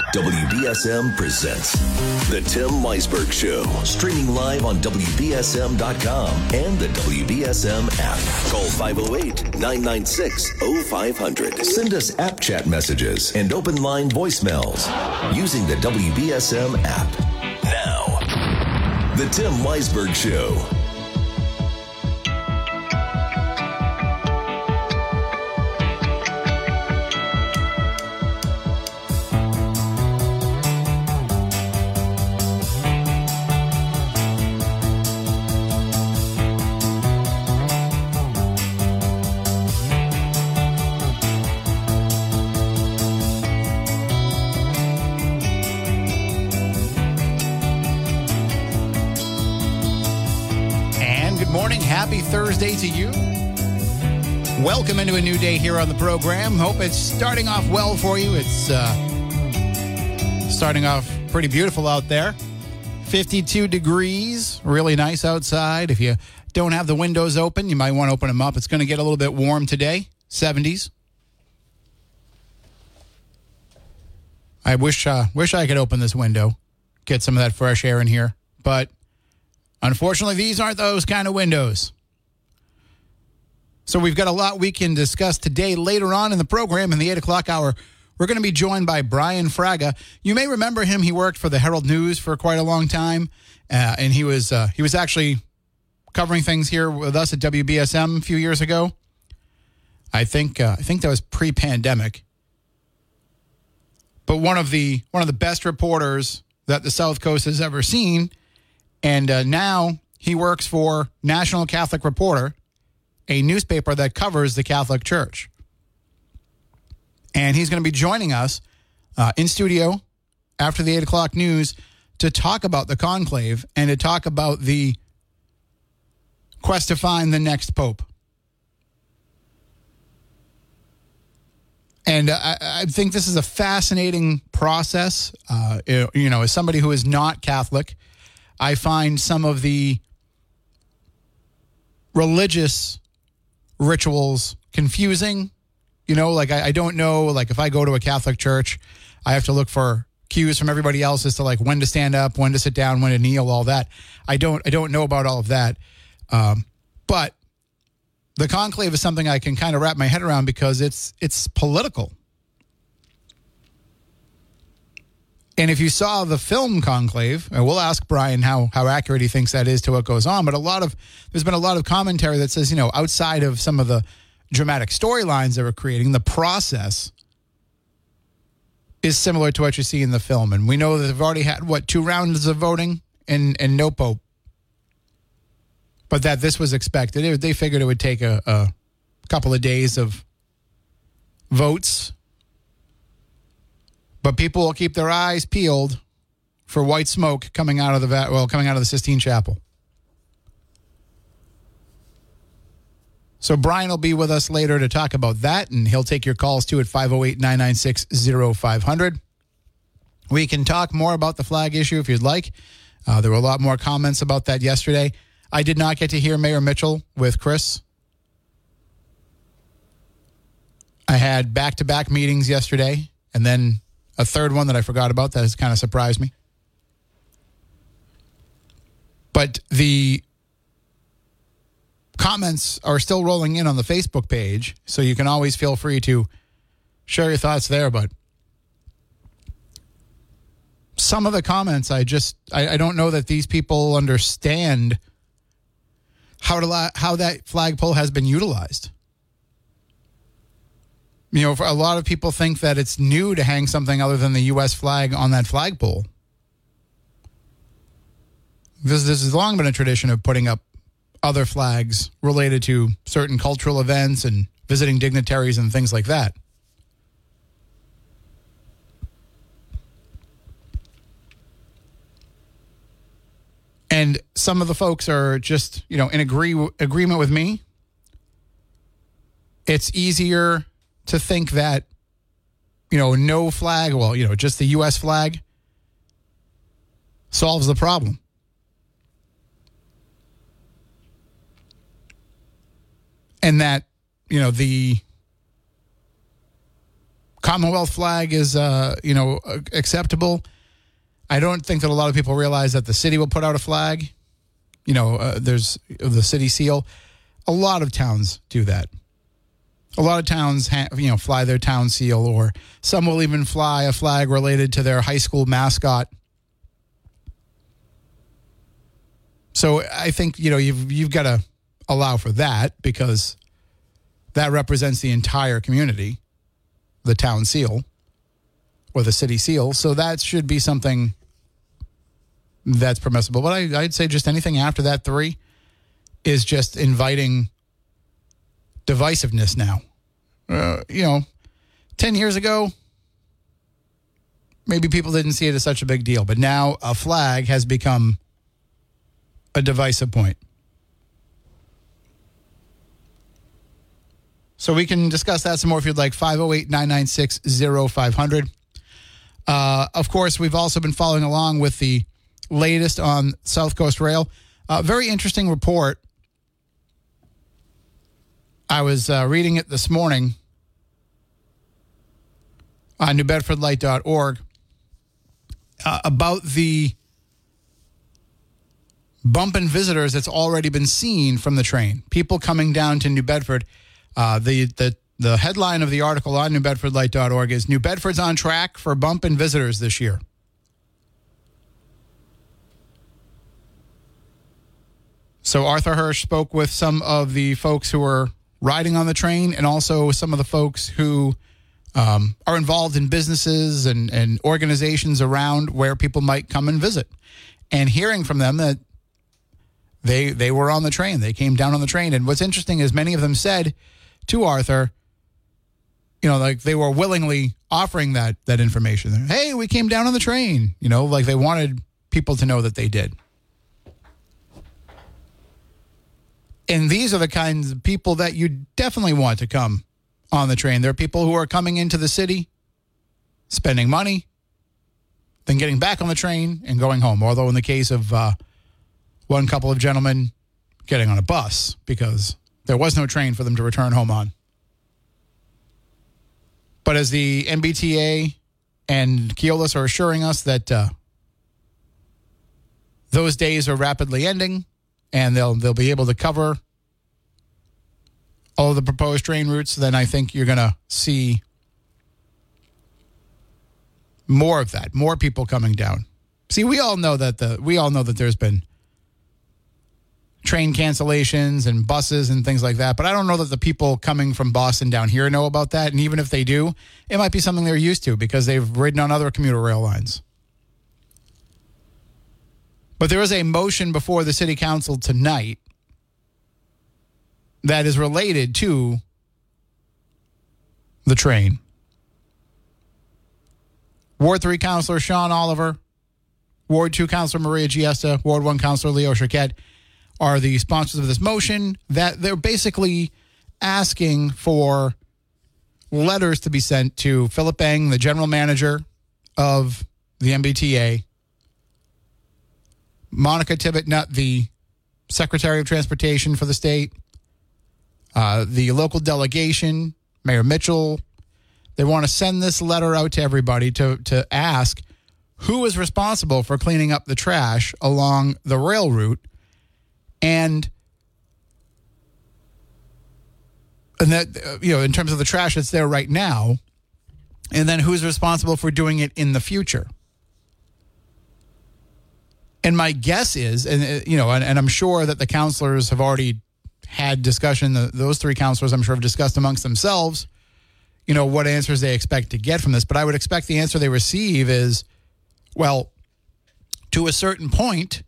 WBSM presents The Tim Weisberg Show, streaming live on WBSM.com and the WBSM app. Call 508-996-0500. Send us app chat messages and open line voicemails using the WBSM app. Now, The Tim Weisberg Show. Happy Thursday to you. Welcome into a new day here on the program. Hope it's starting off well for you. It's starting off pretty beautiful out there. 52 degrees, really nice outside. If you don't have the windows open, you might want to open them up. It's going to get a little bit warm today, 70s. I wish I could open this window, get some of that fresh air in here, but unfortunately, these aren't those kind of windows. So we've got a lot we can discuss today. Later on in the program, in the 8 o'clock hour, we're going to be joined by Brian Fraga. You may remember him. He worked for the Herald News for quite a long time, and he was actually covering things here with us at WBSM a few years ago. I think that was pre-pandemic. But one of the best reporters that the South Coast has ever seen. And now he works for National Catholic Reporter, a newspaper that covers the Catholic Church. And he's going to be joining us in studio after the 8 o'clock news to talk about the conclave and to talk about the quest to find the next pope. And I think this is a fascinating process. As somebody who is not Catholic, I find some of the religious rituals confusing. I don't know, like if I go to a Catholic church, I have to look for cues from everybody else as to like when to stand up, when to sit down, when to kneel, all that. I don't know about all of that. But the conclave is something I can kind of wrap my head around because it's political. And if you saw the film Conclave, and we'll ask Brian how accurate he thinks that is to what goes on, but there's been a lot of commentary that says, outside of some of the dramatic storylines they were creating, the process is similar to what you see in the film. And we know that they've already had, 2 rounds of voting and no pope. But that this was expected. They figured it would take a couple of days of votes. But people will keep their eyes peeled for white smoke coming out of the Sistine Chapel. So Brian will be with us later to talk about that, and he'll take your calls too at 508-996-0500. We can talk more about the flag issue if you'd like. There were a lot more comments about that yesterday. I did not get to hear Mayor Mitchell with Chris. I had back-to-back meetings yesterday, and then a third one that I forgot about that has kind of surprised me. But the comments are still rolling in on the Facebook page, so you can always feel free to share your thoughts there. But some of the comments, I don't know that these people understand how that flagpole has been utilized. For a lot of people think that it's new to hang something other than the U.S. flag on that flagpole. This has long been a tradition of putting up other flags related to certain cultural events and visiting dignitaries and things like that. And some of the folks are just, in agreement with me. It's easier to think that, no flag, just the U.S. flag solves the problem. And that, the Commonwealth flag is, acceptable. I don't think that a lot of people realize that the city will put out a flag. There's the city seal. A lot of towns do that. A lot of towns, fly their town seal, or some will even fly a flag related to their high school mascot. So I think, you've got to allow for that, because that represents the entire community, the town seal or the city seal. So that should be something that's permissible. But I'd say just anything after that 3 is just inviting divisiveness now. 10 years ago, maybe people didn't see it as such a big deal. But now a flag has become a divisive point. So we can discuss that some more if you'd like. 508-996-0500. Of course, we've also been following along with the latest on South Coast Rail. Very interesting report. I was reading it this morning on NewBedfordLight.org about the bump in visitors that's already been seen from the train. People coming down to New Bedford. The headline of the article on NewBedfordLight.org is New Bedford's on track for bump in visitors this year. So Arthur Hirsch spoke with some of the folks who were riding on the train, and also some of the folks who are involved in businesses and organizations around where people might come and visit. And hearing from them that they were on the train. They came down on the train. And what's interesting is many of them said to Arthur, like they were willingly offering that information. Hey, we came down on the train. Like they wanted people to know that they did. And these are the kinds of people that you definitely want to come on the train. There are people who are coming into the city, spending money, then getting back on the train and going home. Although in the case of one couple of gentlemen getting on a bus because there was no train for them to return home on. But as the MBTA and Keolis are assuring us that those days are rapidly ending, and they'll be able to cover all of the proposed train routes, then I think you're going to see more of that, more people coming down. See, we all know that there's been train cancellations and buses and things like that, but I don't know that the people coming from Boston down here know about that. And even if they do, it might be something they're used to because they've ridden on other commuter rail lines. But there is a motion before the city council tonight that is related to the train. Ward 3 Councilor Sean Oliver, Ward 2 Councilor Maria Giesta, Ward 1 Councilor Leo Chiquette are the sponsors of this motion, that they're basically asking for letters to be sent to Philip Eng, the general manager of the MBTA, Monica Tibbett-Nutt, the Secretary of Transportation for the state, the local delegation, Mayor Mitchell. They want to send this letter out to everybody to ask who is responsible for cleaning up the trash along the rail route, and that, in terms of the trash that's there right now, and then who's responsible for doing it in the future. And my guess is, and I'm sure that the counselors have already had discussion, those 3 counselors I'm sure have discussed amongst themselves, what answers they expect to get from this. But I would expect the answer they receive is, well, to a certain point,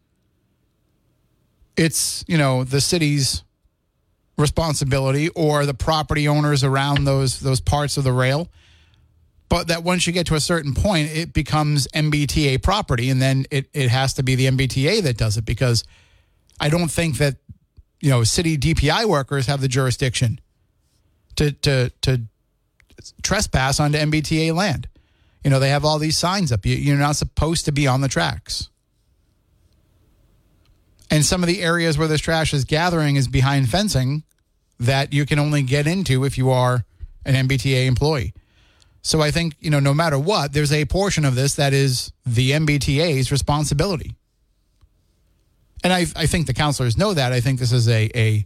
it's, the city's responsibility or the property owners around those parts of the rail. But that once you get to a certain point, it becomes MBTA property, and then it has to be the MBTA that does it, because I don't think that, city DPI workers have the jurisdiction to trespass onto MBTA land. They have all these signs up. You're not supposed to be on the tracks. And some of the areas where this trash is gathering is behind fencing that you can only get into if you are an MBTA employee. So I think, no matter what, there's a portion of this that is the MBTA's responsibility. And I think the counselors know that. I think this is a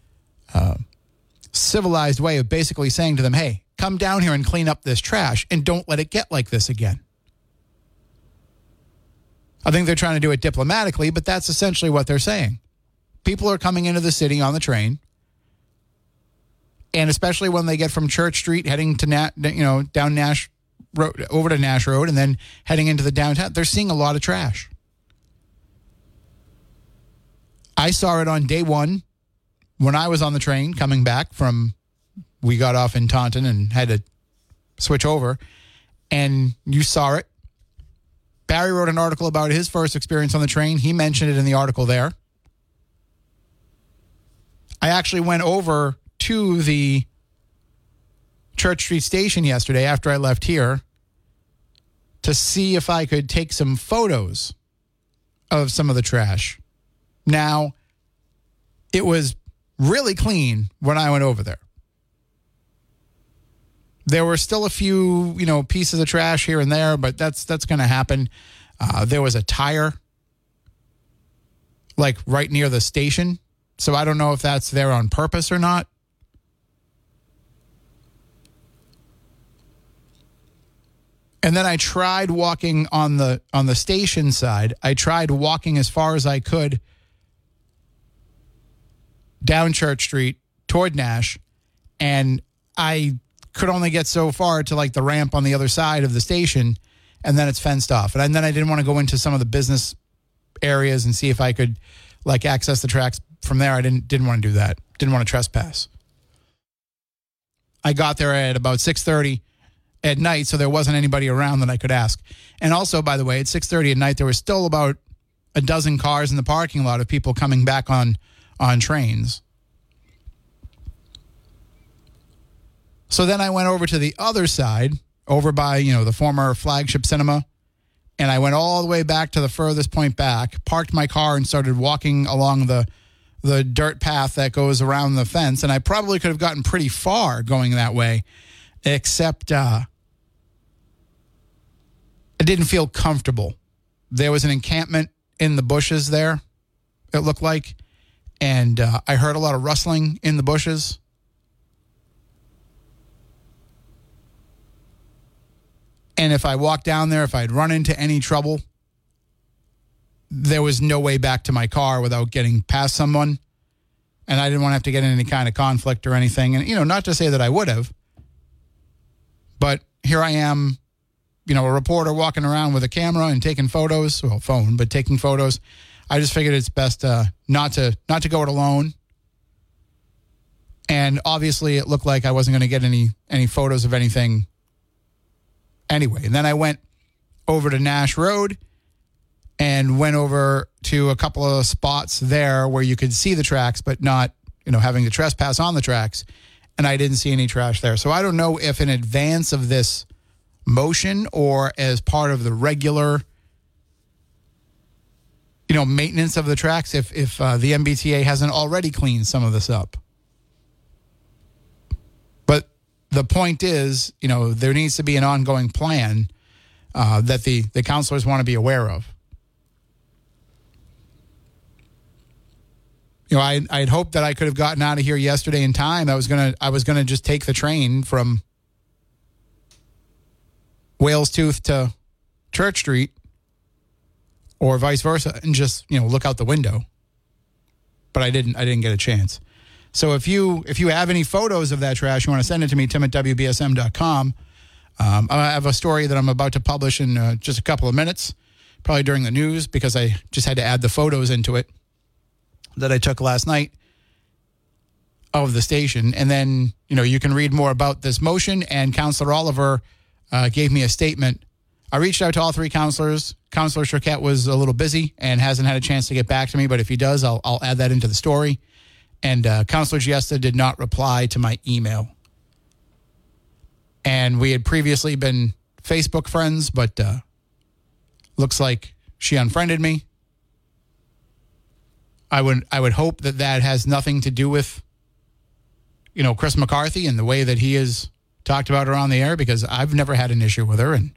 civilized way of basically saying to them, hey, come down here and clean up this trash and don't let it get like this again. I think they're trying to do it diplomatically, but that's essentially what they're saying. People are coming into the city on the train, and especially when they get from Church Street heading to down Nash Road, over to Nash Road, and then heading into the downtown, they're seeing a lot of trash. I saw it on day one when I was on the train coming back we got off in Taunton and had to switch over, and you saw it. Barry wrote an article about his first experience on the train. He mentioned it in the article there. I actually went over to the Church Street station yesterday after I left here to see if I could take some photos of some of the trash. Now, it was really clean when I went over there. There were still a few, pieces of trash here and there, but that's going to happen. There was a tire, right near the station. So I don't know if that's there on purpose or not. And then I tried walking on the station side. I tried walking as far as I could down Church Street toward Nash, and I could only get so far to the ramp on the other side of the station, and then it's fenced off. And then I didn't want to go into some of the business areas and see if I could access the tracks from there. I didn't want to do that. Didn't want to trespass. I got there at about 6:30 at night, so there wasn't anybody around that I could ask. And also, by the way, at 6:30 at night, there was still about a dozen cars in the parking lot of people coming back on trains. So then I went over to the other side, over by, the former Flagship Cinema, and I went all the way back to the furthest point back, parked my car, and started walking along the dirt path that goes around the fence. And I probably could have gotten pretty far going that way, except I didn't feel comfortable. There was an encampment in the bushes there, it looked like, and I heard a lot of rustling in the bushes. And if I walked down there, if I'd run into any trouble, there was no way back to my car without getting past someone. And I didn't want to have to get in any kind of conflict or anything. And, not to say that I would have, but here I am, a reporter walking around with a camera and taking photos, well, phone, but taking photos. I just figured it's best not to go it alone. And obviously it looked like I wasn't going to get any photos of anything anyway. And then I went over to Nash Road and went over to a couple of spots there where you could see the tracks, but not, having to trespass on the tracks. And I didn't see any trash there. So I don't know if in advance of this motion or as part of the regular, maintenance of the tracks, if the MBTA hasn't already cleaned some of this up. But the point is, there needs to be an ongoing plan that the counselors want to be aware of. I'd hoped that I could have gotten out of here yesterday in time. I was gonna just take the train from Wales Tooth to Church Street, or vice versa, and just look out the window. But I didn't get a chance. So if you have any photos of that trash, you want to send it to me, tim@wbsm.com. I have a story that I'm about to publish in just a couple of minutes, probably during the news, because I just had to add the photos into it that I took last night of the station. And then, you can read more about this motion. And Councillor Oliver gave me a statement. I reached out to all three counselors. Councillor Choquette was a little busy and hasn't had a chance to get back to me. But if he does, I'll add that into the story. And Councillor Giesta did not reply to my email. And we had previously been Facebook friends, but looks like she unfriended me. I would hope that has nothing to do with, Chris McCarthy and the way that he is talked about her on the air because I've never had an issue with her, and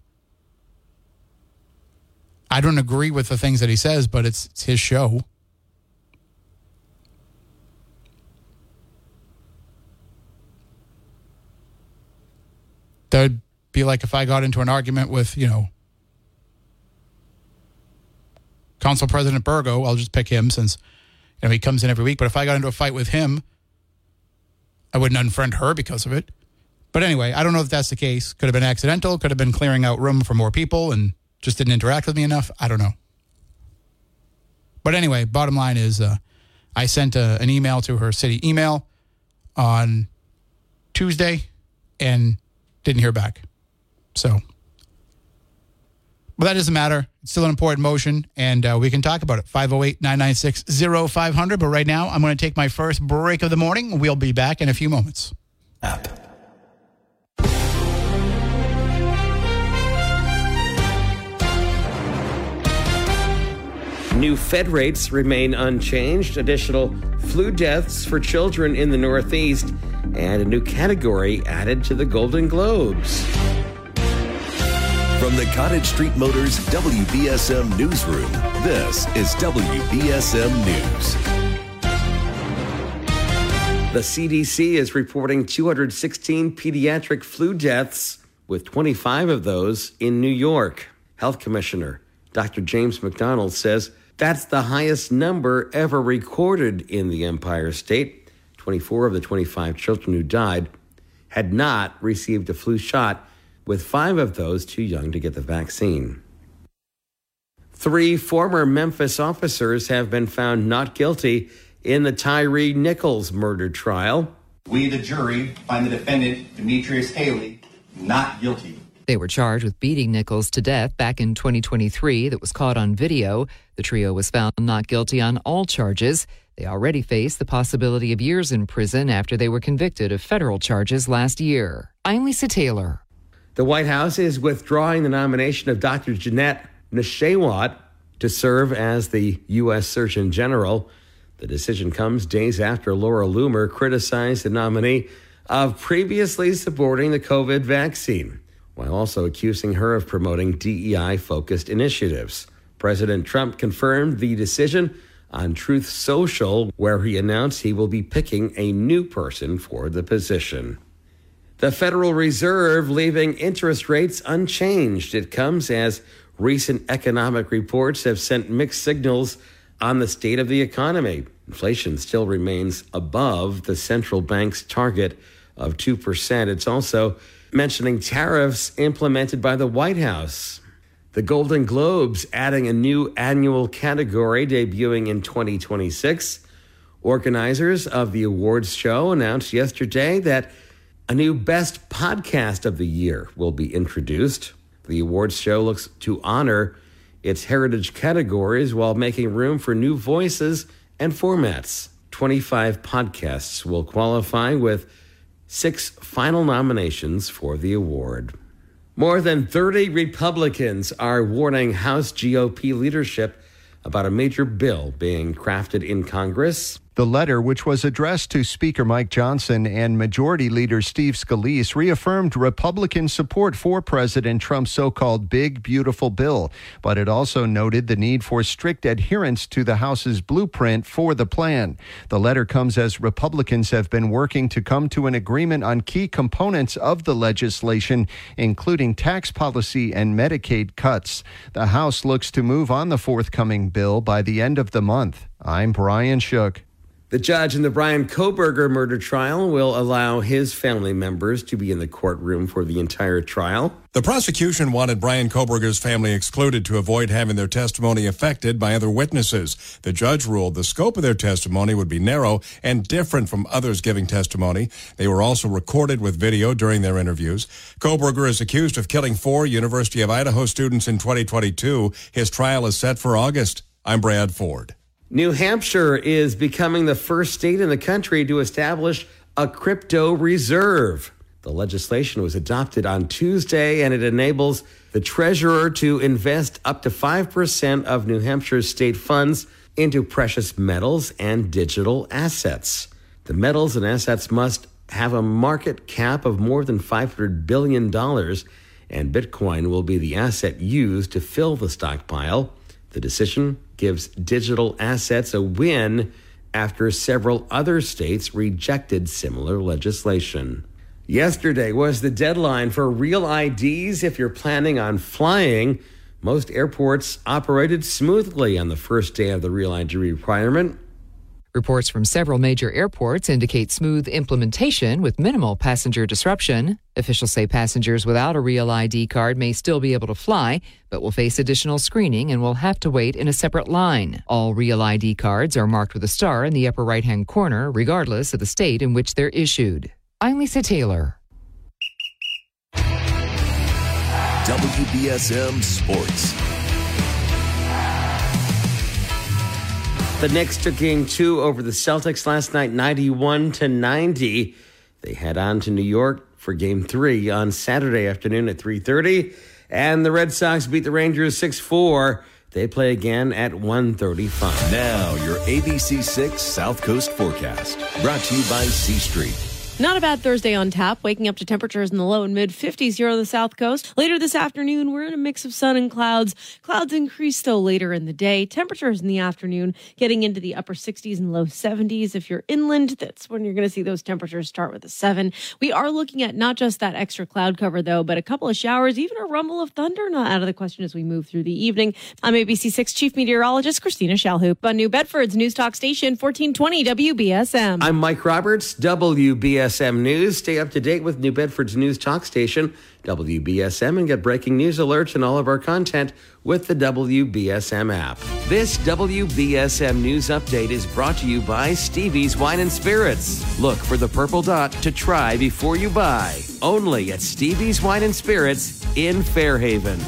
I don't agree with the things that he says, but it's his show. That would be like if I got into an argument with, Council President Burgo. I'll just pick him since, he comes in every week. But if I got into a fight with him, I wouldn't unfriend her because of it. But anyway, I don't know if that's the case. Could have been accidental. Could have been clearing out room for more people and just didn't interact with me enough. I don't know. But anyway, bottom line is I sent an email to her city email on Tuesday and didn't hear back. So, but that doesn't matter. It's still an important motion, and we can talk about it. 508-996-0500. But right now, I'm going to take my first break of the morning. We'll be back in a few moments. App. New Fed rates remain unchanged. Additional flu deaths for children in the Northeast, and a new category added to the Golden Globes. From the Cottage Street Motors WBSM Newsroom, this is WBSM News. The CDC is reporting 216 pediatric flu deaths, with 25 of those in New York. Health Commissioner Dr. James McDonald says that's the highest number ever recorded in the Empire State. 24 of the 25 children who died had not received a flu shot, with 5 of those too young to get the vaccine. 3 former Memphis officers have been found not guilty in the Tyree Nichols murder trial. We, the jury, find the defendant, Demetrius Haley, not guilty. They were charged with beating Nichols to death back in 2023. That was caught on video. The trio was found not guilty on all charges. They already face the possibility of years in prison after they were convicted of federal charges last year. I'm Lisa Taylor. The White House is withdrawing the nomination of Dr. Jeanette Nesheiwat to serve as the U.S. Surgeon General. The decision comes days after Laura Loomer criticized the nominee of previously supporting the COVID vaccine, while also accusing her of promoting DEI-focused initiatives. President Trump confirmed the decision on Truth Social, where he announced he will be picking a new person for the position. The Federal Reserve leaving interest rates unchanged. It comes as recent economic reports have sent mixed signals on the state of the economy. Inflation still remains above the central bank's target of 2%. It's also mentioning tariffs implemented by the White House. The Golden Globes adding a new annual category debuting in 2026. Organizers of the awards show announced yesterday that a new Best Podcast of the Year will be introduced. The awards show looks to honor its heritage categories while making room for new voices and formats. 25 podcasts will qualify, with 6 final nominations for the award. More than 30 Republicans are warning House GOP leadership about a major bill being crafted in Congress. The letter, which was addressed to Speaker Mike Johnson and Majority Leader Steve Scalise, reaffirmed Republican support for President Trump's so-called Big Beautiful Bill, but it also noted the need for strict adherence to the House's blueprint for the plan. The letter comes as Republicans have been working to come to an agreement on key components of the legislation, including tax policy and Medicaid cuts. The House looks to move on the forthcoming bill by the end of the month. I'm Brian Shook. The judge in the Bryan Kohberger murder trial will allow his family members to be in the courtroom for the entire trial. The prosecution wanted Bryan Kohberger's family excluded to avoid having their testimony affected by other witnesses. The judge ruled the scope of their testimony would be narrow and different from others giving testimony. They were also recorded with video during their interviews. Kohberger is accused of killing 4 University of Idaho students in 2022. His trial is set for August. I'm Brad Ford. New Hampshire is becoming the first state in the country to establish a crypto reserve. The legislation was adopted on Tuesday, and it enables the treasurer to invest up to 5% of New Hampshire's state funds into precious metals and digital assets. The metals and assets must have a market cap of more than $500 billion, and Bitcoin will be the asset used to fill the stockpile. The decision gives digital assets a win after several other states rejected similar legislation. Yesterday was the deadline for real IDs if you're planning on flying. Most airports operated smoothly on the first day of the real ID requirement. Reports from several major airports indicate smooth implementation with minimal passenger disruption. Officials say passengers without a real ID card may still be able to fly, but will face additional screening and will have to wait in a separate line. All real ID cards are marked with a star in the upper right-hand corner, regardless of the state in which they're issued. I'm Lisa Taylor. WBSM Sports. The Knicks took Game 2 over the Celtics last night, 91-90. They head on to New York for Game 3 on Saturday afternoon at 3:30. And the Red Sox beat the Rangers 6-4. They play again at 1:35. Now, your ABC6 South Coast forecast. Brought to you by C Street. Not a bad Thursday on tap, waking up to temperatures in the low and mid 50s here on the South Coast. Later this afternoon, we're in a mix of sun and clouds. Clouds increase, though, later in the day. Temperatures in the afternoon getting into the upper 60s and low 70s. If you're inland, that's when you're going to see those temperatures start with a 7. We are looking at not just that extra cloud cover, though, but a couple of showers, even a rumble of thunder not out of the question as we move through the evening. I'm ABC6 Chief Meteorologist Christina Shalhoop on New Bedford's News Talk Station, 1420 WBSM. I'm Mike Roberts, WBSM News. Stay up to date with New Bedford's News Talk Station, WBSM, and get breaking news alerts and all of our content with the WBSM app. This WBSM News Update is brought to you by Stevie's Wine and Spirits. Look for the purple dot to try before you buy. Only at Stevie's Wine and Spirits in Fairhaven.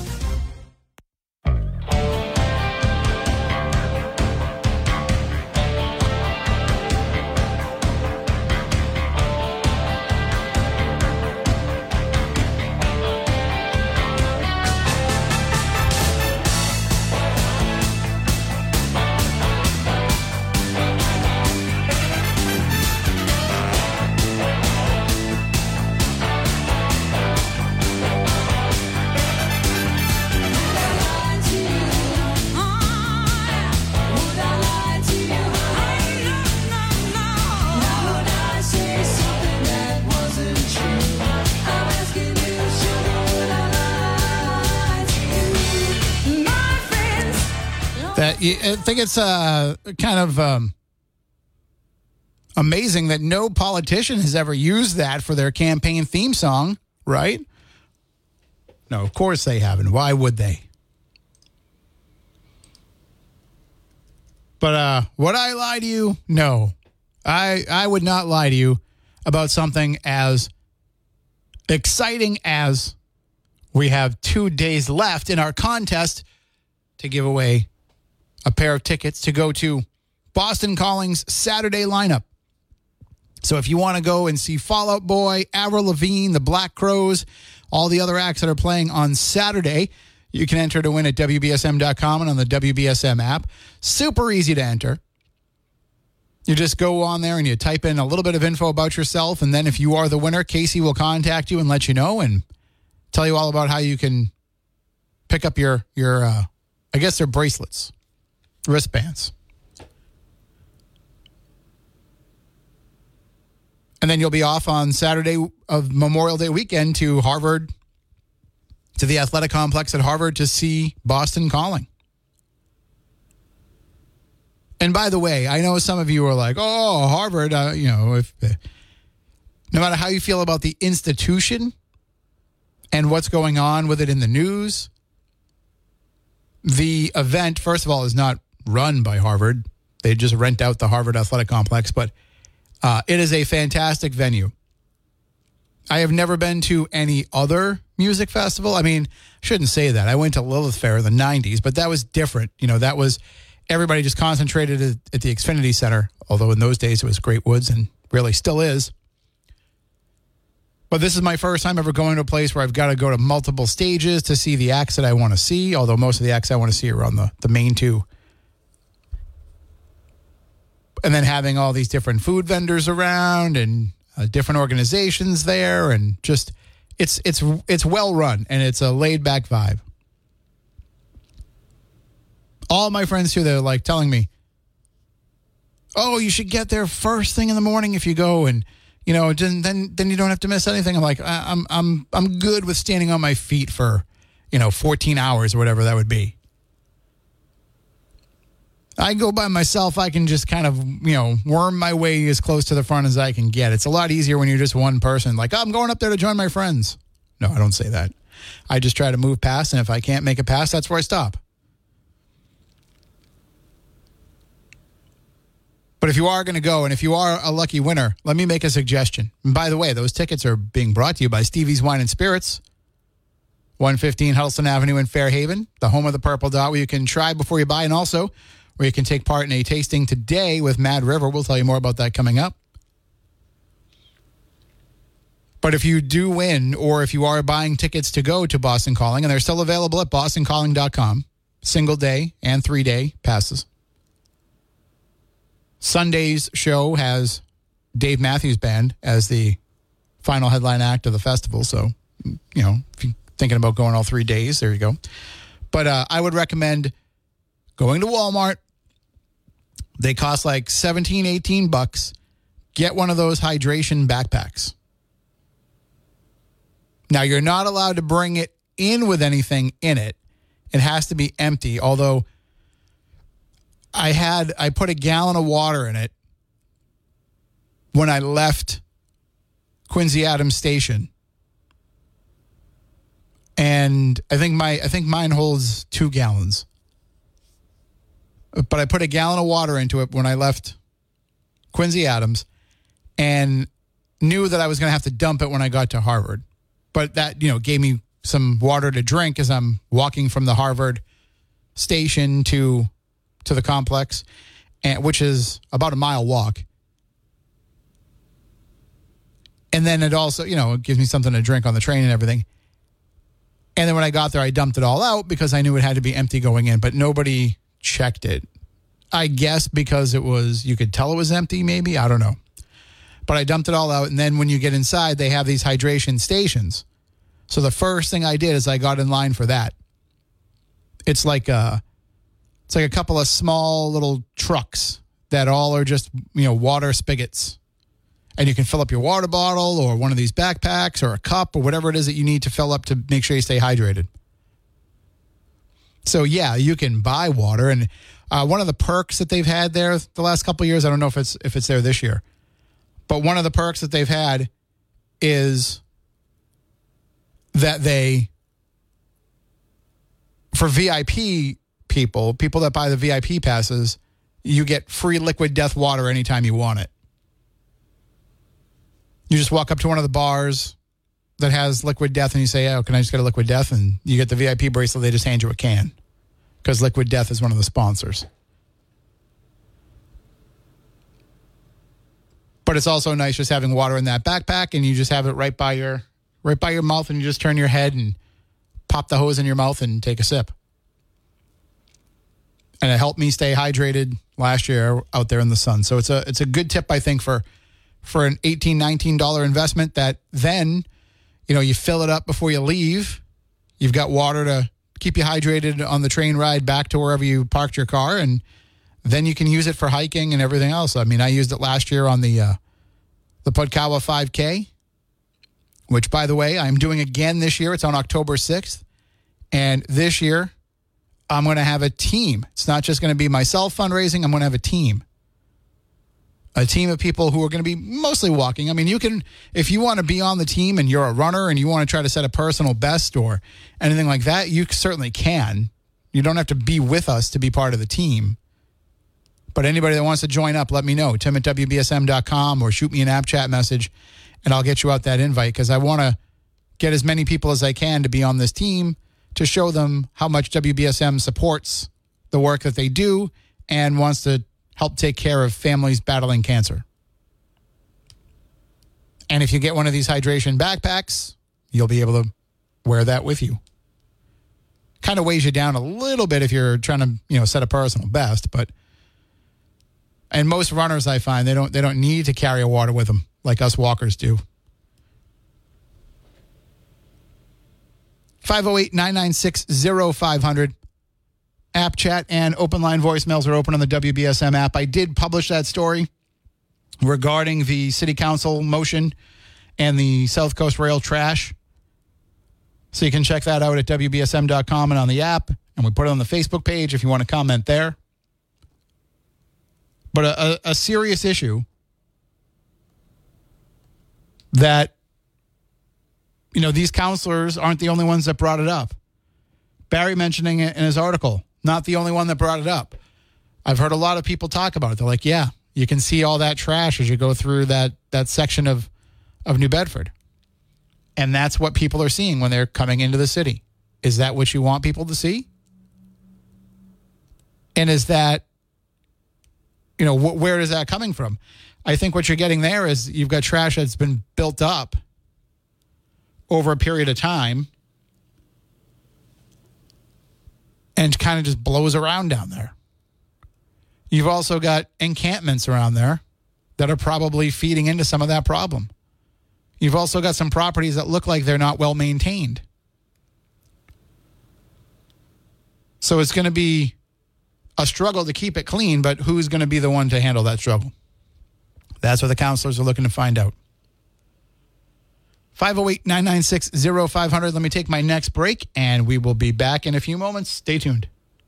I think it's kind of amazing that no politician has ever used that for their campaign theme song, right? No, of course they haven't. Why would they? But would I lie to you? No. I would not lie to you about something as exciting as we have 2 days left in our contest to give away a pair of tickets to go to Boston Calling's Saturday lineup. So if you want to go and see Fall Out Boy, Avril Lavigne, the Black Crowes, all the other acts that are playing on Saturday, you can enter to win at WBSM.com and on the WBSM app. Super easy to enter. You just go on there and you type in a little bit of info about yourself, and then if you are the winner, Casey will contact you and let you know and tell you all about how you can pick up your I guess they're bracelets. Wristbands. And then you'll be off on Saturday of Memorial Day weekend to Harvard, to the athletic complex at Harvard to see Boston Calling. And by the way, I know some of you are like, oh, Harvard, no matter how you feel about the institution and what's going on with it in the news, the event, first of all, is not run by Harvard. They just rent out the Harvard Athletic Complex, but it is a fantastic venue. I have never been to any other music festival. I mean, I shouldn't say that. I went to Lilith Fair in the 90s, but that was different. That was everybody just concentrated at the Xfinity Center, although in those days it was Great Woods and really still is. But this is my first time ever going to a place where I've got to go to multiple stages to see the acts that I want to see, although most of the acts I want to see are on the main two. And then having all these different food vendors around and different organizations there, and just it's well run, and it's a laid back vibe. All my friends too, they're like telling me, "Oh, you should get there first thing in the morning if you go, and you know, then you don't have to miss anything." I'm like, I'm good with standing on my feet for 14 hours or whatever that would be. I go by myself. I can just kind of, worm my way as close to the front as I can get. It's a lot easier when you're just one person. Like, I'm going up there to join my friends. No, I don't say that. I just try to move past, and if I can't make it past, that's where I stop. But if you are going to go, and if you are a lucky winner, let me make a suggestion. And by the way, those tickets are being brought to you by Stevie's Wine and Spirits, 115 Huddleston Avenue in Fairhaven, the home of the Purple Dot, where you can try before you buy, and also where you can take part in a tasting today with Mad River. We'll tell you more about that coming up. But if you do win, or if you are buying tickets to go to Boston Calling, and they're still available at bostoncalling.com, single day and 3-day passes. Sunday's show has Dave Matthews Band as the final headline act of the festival. So, if you're thinking about going all 3 days, there you go. But I would recommend going to Walmart. They cost like $17-18. Get one of those hydration backpacks. Now, you're not allowed to bring it in with anything in it. It has to be empty, although I put a gallon of water in it when I left Quincy Adams Station. And I think mine holds 2 gallons. But I put a gallon of water into it when I left Quincy Adams and knew that I was going to have to dump it when I got to Harvard. But that, gave me some water to drink as I'm walking from the Harvard station to the complex, which is about a mile walk. And then it also, it gives me something to drink on the train and everything. And then when I got there, I dumped it all out because I knew it had to be empty going in, but nobody checked it. I guess because you could tell it was empty, maybe. I don't know. But I dumped it all out. And then when you get inside, they have these hydration stations. So the first thing I did is I got in line for that. It's like a couple of small little trucks that all are just, water spigots. And you can fill up your water bottle or one of these backpacks or a cup or whatever it is that you need to fill up to make sure you stay hydrated. So, yeah, you can buy water. And one of the perks that they've had there the last couple of years, I don't know if it's there this year, but one of the perks that they've had is that for VIP people that buy the VIP passes, you get free Liquid Death water anytime you want it. You just walk up to one of the bars that has Liquid Death and you say, "Oh, can I just get a Liquid Death?" And you get the VIP bracelet. They just hand you a can because Liquid Death is one of the sponsors. But it's also nice just having water in that backpack, and you just have it right by your mouth, and you just turn your head and pop the hose in your mouth and take a sip. And it helped me stay hydrated last year out there in the sun. So it's a good tip, I think, for an $18, $19 investment that then, you fill it up before you leave. You've got water to keep you hydrated on the train ride back to wherever you parked your car, and then you can use it for hiking and everything else. I mean, I used it last year on the Podkawa 5K, which, by the way, I'm doing again this year. It's on October 6th. And this year, I'm going to have a team. It's not just going to be myself fundraising. I'm going to have a team of people who are going to be mostly walking. I mean, you can, if you want to be on the team and you're a runner and you want to try to set a personal best or anything like that, you certainly can. You don't have to be with us to be part of the team. But anybody that wants to join up, let me know. Tim@WBSM.com or shoot me an app chat message and I'll get you out that invite because I want to get as many people as I can to be on this team to show them how much WBSM supports the work that they do and wants to help take care of families battling cancer. And if you get one of these hydration backpacks, you'll be able to wear that with you. Kind of weighs you down a little bit if you're trying to, set a personal best, and most runners I find they don't need to carry a water with them. like us walkers do. 508-996-0500. App chat and open line voicemails are open on the WBSM app. I did publish that story regarding the city council motion and the South Coast Rail trash. So you can check that out at WBSM.com and on the app. And we put it on the Facebook page if you want to comment there. But a serious issue that, these counselors aren't the only ones that brought it up. Barry mentioning it in his article, not the only one that brought it up. I've heard a lot of people talk about it. They're like, yeah, you can see all that trash as you go through that section of New Bedford. And that's what people are seeing when they're coming into the city. Is that what you want people to see? And is that, where is that coming from? I think what you're getting there is you've got trash that's been built up over a period of time and kind of just blows around down there. You've also got encampments around there that are probably feeding into some of that problem. You've also got some properties that look like they're not well maintained. So it's going to be a struggle to keep it clean, but who's going to be the one to handle that struggle? That's what the counselors are looking to find out. 508-996-0500. Let me take my next break, and we will be back in a few moments. Stay tuned.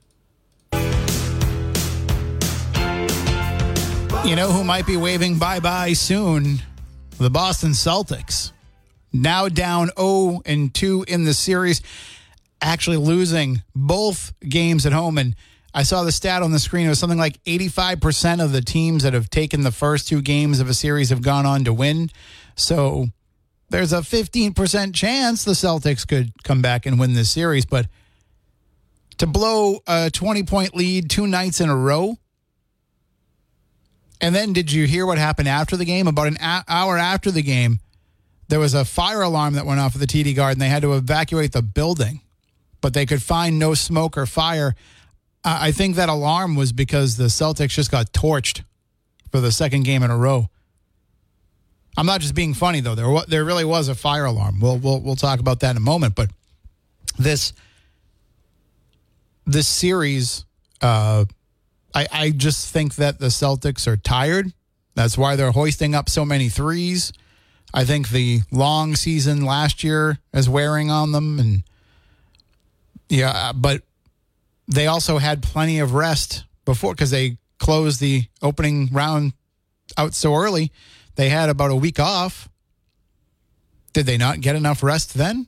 You know who might be waving bye-bye soon? The Boston Celtics. Now down 0-2 in the series, actually losing both games at home. And I saw the stat on the screen. It was something like 85% of the teams that have taken the first two games of a series have gone on to win. So there's a 15% chance the Celtics could come back and win this series. But to blow a 20-point lead 2 nights in a row, and then did you hear what happened after the game? About an hour after the game, there was a fire alarm that went off at the TD Garden. They had to evacuate the building, but they could find no smoke or fire. I think that alarm was because the Celtics just got torched for the second game in a row. I'm not just being funny, though. There really was a fire alarm. We'll talk about that in a moment. But this series, I just think that the Celtics are tired. That's why they're hoisting up so many threes. I think the long season last year is wearing on them, and but they also had plenty of rest before because they closed the opening round out so early. They had about a week off. Did they not get enough rest then?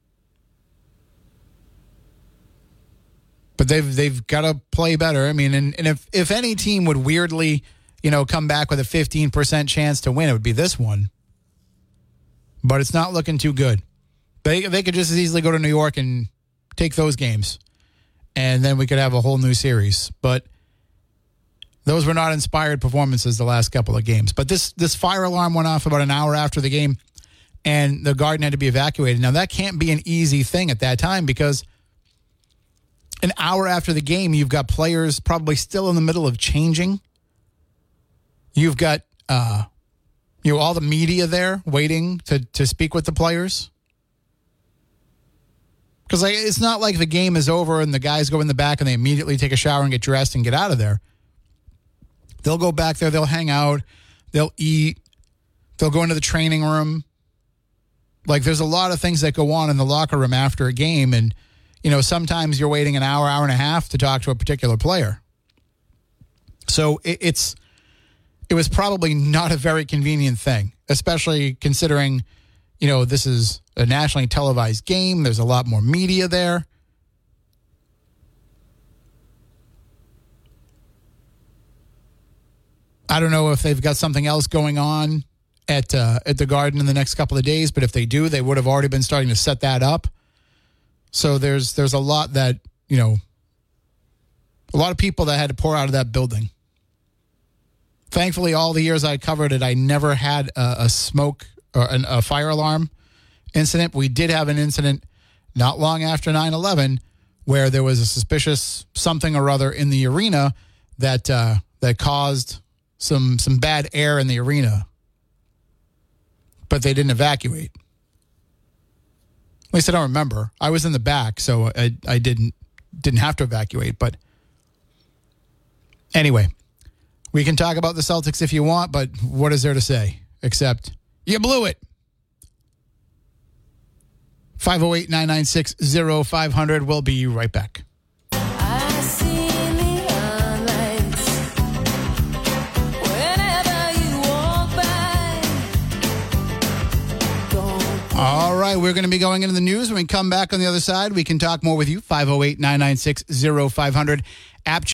But they've got to play better. I mean, and if any team would weirdly, come back with a 15% chance to win, it would be this one. But it's not looking too good. They could just as easily go to New York and take those games, and then we could have a whole new series. But those were not inspired performances the last couple of games. But this fire alarm went off about an hour after the game, and the Garden had to be evacuated. Now, that can't be an easy thing at that time because an hour after the game, you've got players probably still in the middle of changing. You've got all the media there waiting to speak with the players. Because it's not like the game is over and the guys go in the back and they immediately take a shower and get dressed and get out of there. They'll go back there, they'll hang out, they'll eat, they'll go into the training room. Like, there's a lot of things that go on in the locker room after a game, and sometimes you're waiting an hour and a half to talk to a particular player. So it was probably not a very convenient thing, especially considering, this is a nationally televised game. There's a lot more media there. I don't know if they've got something else going on at the Garden in the next couple of days, but if they do, they would have already been starting to set that up. So there's a lot that, a lot of people that had to pour out of that building. Thankfully, all the years I covered it, I never had a smoke or a fire alarm incident. We did have an incident not long after 9/11 where there was a suspicious something or other in the arena that caused some bad air in the arena. but they didn't evacuate. At least I don't remember. I was in the back, so I didn't have to evacuate. But anyway, we can talk about the Celtics if you want, but what is there to say? Except, you blew it. 508-996-0500. We'll be right back. All right, we're going to be going into the news. When we come back on the other side, we can talk more with you. 508-996-0500. App